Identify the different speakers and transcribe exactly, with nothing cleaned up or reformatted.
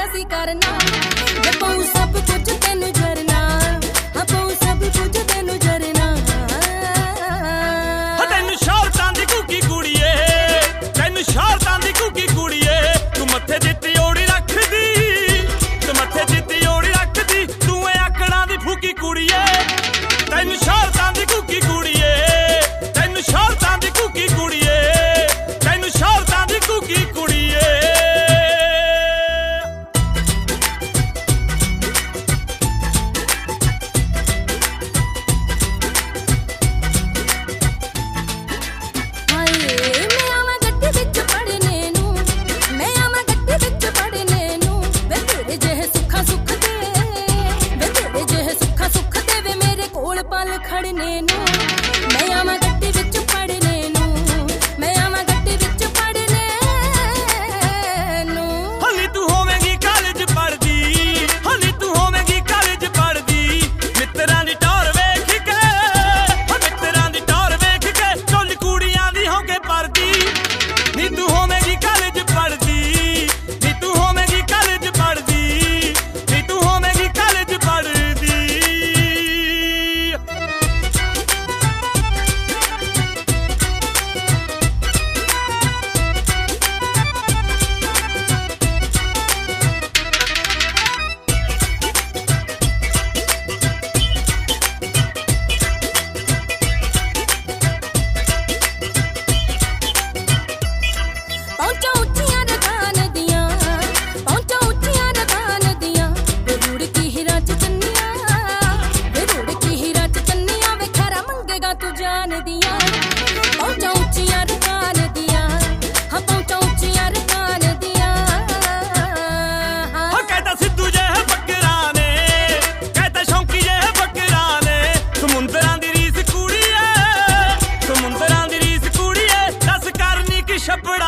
Speaker 1: ਸੀ ਕਰਨਾ ਜੇ ਪਾਉ ਸਭ ਕੁਝ ਤੈਨੂੰ ਜਰਨਾ ਹਾਂ ਪਾਉ ਸਭ ਕੁਝ ਤੈਨੂੰ ਜਰਨਾ
Speaker 2: ਤੈਨੂੰ ਸ਼ੌਹਰਤਾਂ ਦੀ ਘੁੱਗੀ ਕੁੜੀਏ ਤੈਨੂੰ ਸ਼ੌਹਰਤਾਂ ਦੀ ਘੁੱਗੀ ਕੁੜੀਏ ਤੂੰ ਮੱਥੇ ਦੀ ਤਿਉੜੀ ਰੱਖਦੀ ਤੂੰ ਮੱਥੇ ਦੀ ਤਿਉੜੀ ਰੱਖਦੀ ਤੂੰ ਐ ਆਕੜਾਂ ਦੀ ਫੂਕੀ ਕੁੜੀਏ ਤੈਨੂੰ ਸ਼ੌਹਰਤਾਂ ਦੀ ਘੁੱਗੀ ਕੁੜੀਏ ਤੈਨੂੰ ਸ਼ੌਹਰਤਾਂ ਦੀ ਘੁੱਗੀ ਕੁੜੀਏ ਤੈਨੂੰ ਸ਼ੌਹਰਤਾਂ ਦੀ ਘੁੱਗੀ ਕੁੜੀਏ
Speaker 1: ਖੜਨੇ ਨੂੰ ਮੈਂ ਆਵਾਂ ਗੱਡੀ ਵਿੱਚ ਪੜਨੇ ਨੂੰ ਮੈਂ ਆਵਾਂ ਗੱਡੀ ਵਿੱਚ ਪੜਨੇ ਨੂੰ
Speaker 2: ਹਲੀ ਤੂੰ ਹੋਵੇਂਗੀ ਕਾਲਜ ਪੜਦੀ ਹਲੀ ਤੂੰ ਹੋਵੇਂਗੀ ਕਾਲਜ ਪੜਦੀ ਮਿੱਤਰਾਂ ਦੀ ਟੌਰ ਵੇਖ ਕੇ ਮਿੱਤਰਾਂ ਦੀ ਟੌਰ ਵੇਖ ਕੇ ਢੋਲ ਕੁੜੀਆਂ ਦੀ ਹੋ ਕੇ ਪਰਦੀ ਨੀ ਤੂੰ ਹੋਵੇਂਗੀ ਕਾਲਜ ਪੜਦੀ ਨੀ ਤੂੰ ਹੋਵੇਂਗੀ ਕਾਲਜ ਪੜਦੀ ਨੀ ਤੂੰ ਹੋਵੇਂਗੀ ਕਾਲਜ ਪੜਦੀ
Speaker 1: ਤੂੰ ਜਾਣਦੀਆਂ ਪਹੁੰਚਾਂ ਉੱਚੀਆਂ ਰਕਾਨ ਦੀਆਂ ਹਾਂ ਪਹੁੰਚਾਂ ਉੱਚੀਆਂ ਰਕਾਨ ਦੀਆਂ
Speaker 2: ਹੋ ਕਹਿੰਦਾ ਸਿੱਧੂ ਜਿਹੇ ਬੱਕਰਾਂ ਨੇ ਕਹਿੰਦਾ ਸ਼ੌਂਕੀ ਜਿਹੇ ਬੱਕਰਾਂ ਨੇ ਸਮੁੰਦਰਾਂ ਦੀ ਰੀਸ ਕੁੜੀਏ ਸਮੁੰਦਰਾਂ ਦੀ ਰੀਸ ਕੁੜੀਏ ਦੱਸ ਕਰਨੀ ਕਿ ਛੱਪੜਾ